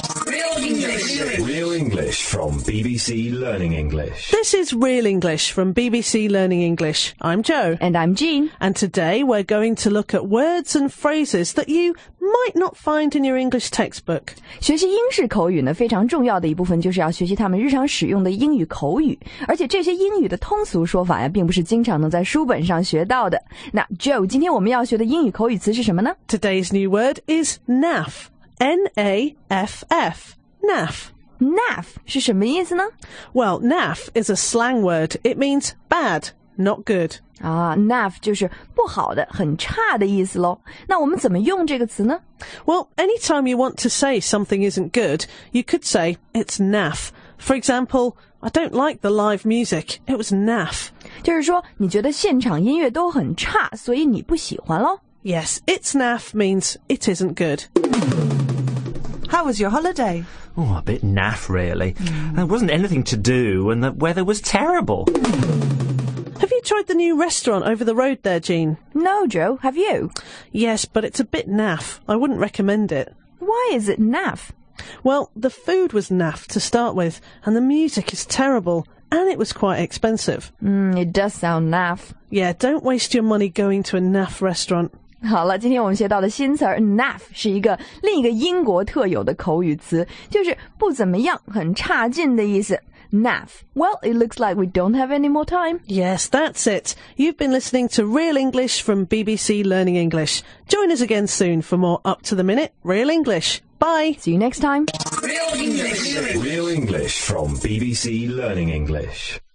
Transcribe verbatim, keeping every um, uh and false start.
Real English. Real English from B B C Learning English. This is Real English from B B C Learning English. I'm Jo. And I'm Jean. And today we're going to look at words and phrases that you might not find in your English textbook. 学习英式口语呢，非常重要的一部分就是要学习他们日常使用的英语口语，而且这些英语的通俗说法呀，并不是经常能在书本上学到的。那 Joe， 今天我们要学的英语口语词是什么呢？ Today's new word is naff. N A F F. Naff. Naff 是什么意思呢？ Well, naff is a slang word. It means bad, not good. 啊 naff 就是不好的、很差的意思咯。那我们怎么用这个词呢？ Well, anytime you want to say something isn't good, you could say it's naff. For example, I don't like the live music. It was naff. 就是说你觉得现场音乐都很差，所以你不喜欢咯。 Yes, it's naff means it isn't good. How was your holiday? Oh, a bit naff, really. Mm. There wasn't anything to do and the weather was terrible. Have you tried the new restaurant over the road there, Jean? No, Joe. Have you? Yes, but it's a bit naff. I wouldn't recommend it. Why is it naff? Well, the food was naff to start with, and the music is terrible, and it was quite expensive. Mm, it does sound naff. Yeah, don't waste your money going to a naff restaurant. 好了，今天我们学到的新词儿 naff 是一个另一个英国特有的口语词，就是不怎么样、很差劲的意思。Naff. Well, it looks like we don't have any more time. Yes, that's it. You've been listening to Real English from B B C Learning English. Join us again soon for more up-to-the-minute Real English. Bye. See you next time. Real English. Real English from B B C Learning English.